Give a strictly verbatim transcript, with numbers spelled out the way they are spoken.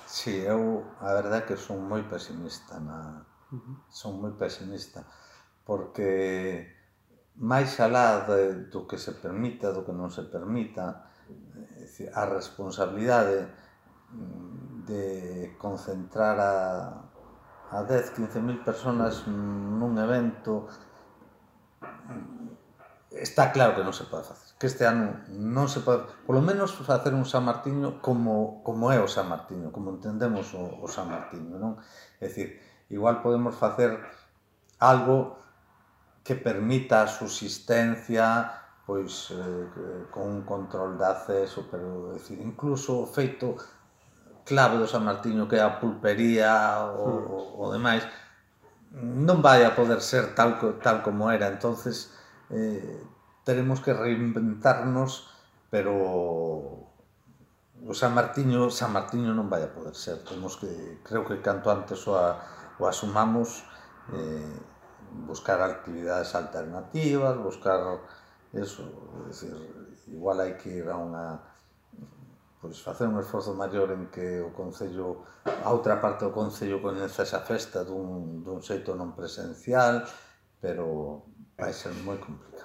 Si, eu a verdade é que son moi pesimista na... Ujú. son moi pesimista porque máis alá de, do que se permita, do que non se permita, é dicir, a responsabilidade de concentrar a, a dez, quince mil personas nun evento está claro que non se pode facer, que este ano non se pode, polo menos facer un San Martiño como, como é o San Martiño, como entendemos o, o San Martiño, non? É dicir, igual podemos facer algo que permita a subsistencia, pois eh, con un control de acceso, pero é dicir, incluso o feito clave do San Martiño, que é a pulpería Hmm. o, o demais, non vai a poder ser tal, tal como era, entonces eh, teremos que reinventarnos, pero o San Martiño, San Martiño non vai a poder ser, temos que, creo que canto antes o, a, o asumamos, eh, buscar actividades alternativas, buscar eso, é dicir, igual hai que ir a unha, pois facer un esforzo maior en que o Concello, a outra parte do Concello coñeza esa festa dun, dun xeito non presencial, pero vai ser moi complicado.